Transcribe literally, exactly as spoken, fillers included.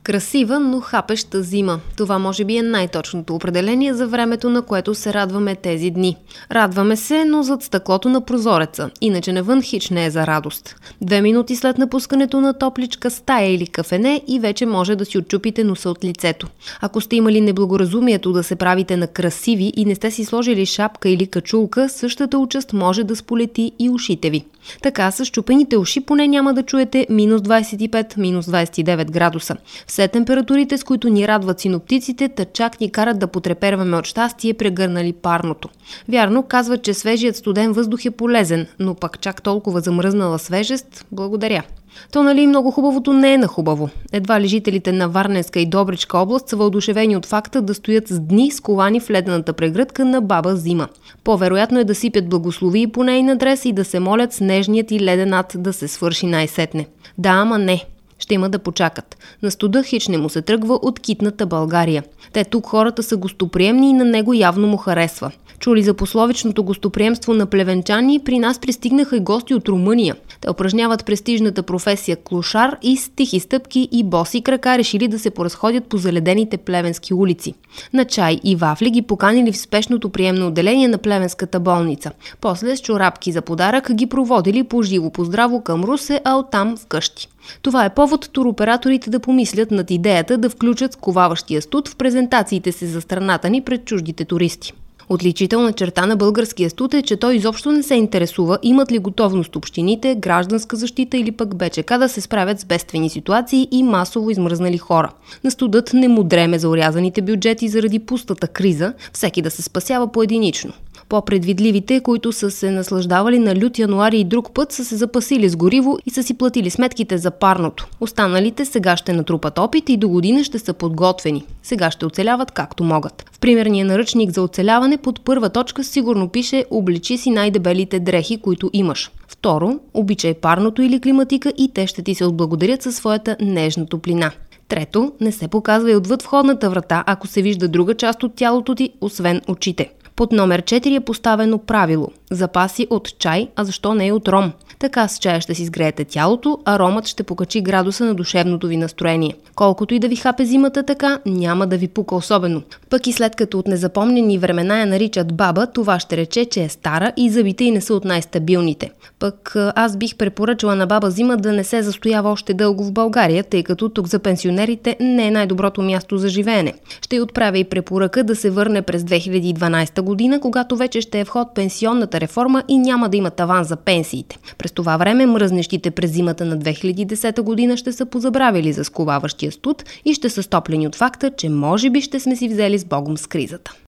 Красива, но хапеща зима. Това може би е най-точното определение за времето, на което се радваме тези дни. Радваме се, но зад стъклото на прозореца, иначе навън хич не е за радост. Две минути след напускането на топличка стая или кафене и вече може да си отчупите носа от лицето. Ако сте имали неблагоразумието да се правите на красиви и не сте си сложили шапка или качулка, същата участ може да сполети и ушите ви. Така с чупените уши поне няма да чуете минус двадесет и пет, минус двадесет и девет градуса. Все температурите, с които ни радват синоптиците, та чак ни карат да потреперваме от щастие, прегърнали парното. Вярно, казват, че свежият студен въздух е полезен, но пък чак толкова замръзнала свежест, благодаря. То нали много хубавото не е на хубаво. Едва ли жителите на Варненска и Добричка област са въодушевени от факта да стоят с дни сковани в ледената прегръдка на баба зима. По-вероятно е да сипят благословии по нейн адрес и да се молят снежният и леден ад да се свърши най-сетне. Да, ама не. Ще има да почакат. На студа хич не му се тръгва от китната България. Те тук хората са гостоприемни и на него явно му харесва. Чули за пословичното гостоприемство на плевенчани, при нас пристигнаха и гости от Румъния. Те упражняват престижната професия клошар и с тихи стъпки и боси крака решили да се поразходят по заледените плевенски улици. На чай и вафли ги поканили в спешното приемно отделение на плевенската болница. После с чорапки за подарък ги проводили по живо поздраво към Русе, а оттам вкъщи. Това е повод туроператорите да помислят над идеята да включат сковаващия студ в презентациите си за страната ни пред чуждите туристи. Отличителна черта на българския студ е, че той изобщо не се интересува имат ли готовност общините, гражданска защита или пък БЧК да се справят с бедствени ситуации и масово измръзнали хора. На студът не му дреме за орязаните бюджети заради пустата криза, всеки да се спасява поединично. По-предвидливите, които са се наслаждавали на лют януари и друг път, са се запасили с гориво и са си платили сметките за парното. Останалите сега ще натрупат опит и до година ще са подготвени. Сега ще оцеляват както могат. В примерния наръчник за оцеляване под първа точка сигурно пише «Обличи си най-дебелите дрехи, които имаш». Второ, обичай парното или климатика и те ще ти се отблагодарят със своята нежна топлина. Трето, не се показвай отвъд входната врата, ако се вижда друга част от тялото ти, освен очите. Под номер четири е поставено правило – запаси от чай, а защо не и от ром. Така с чая ще си сгреете тялото, а ромът ще покачи градуса на душевното ви настроение. Колкото и да ви хапе зимата така, няма да ви пука особено. Пък и след като от незапомнени времена я наричат баба, това ще рече, че е стара и зъбите й не са от най-стабилните. Пък аз бих препоръчала на баба зима да не се застоява още дълго в България, тъй като тук за пенсионерите не е най-доброто място за живеене. Ще й отправя и препоръка да се върне през две хиляди и дванадесета година, когато вече ще е в ход пенсионната реформа и няма да има таван за пенсиите. През това време мръзнещите през зимата на две хиляди и десета година ще са позабравили за сковаващия студ и ще са стоплени от факта, че може би ще сме си взели с Богом с кризата.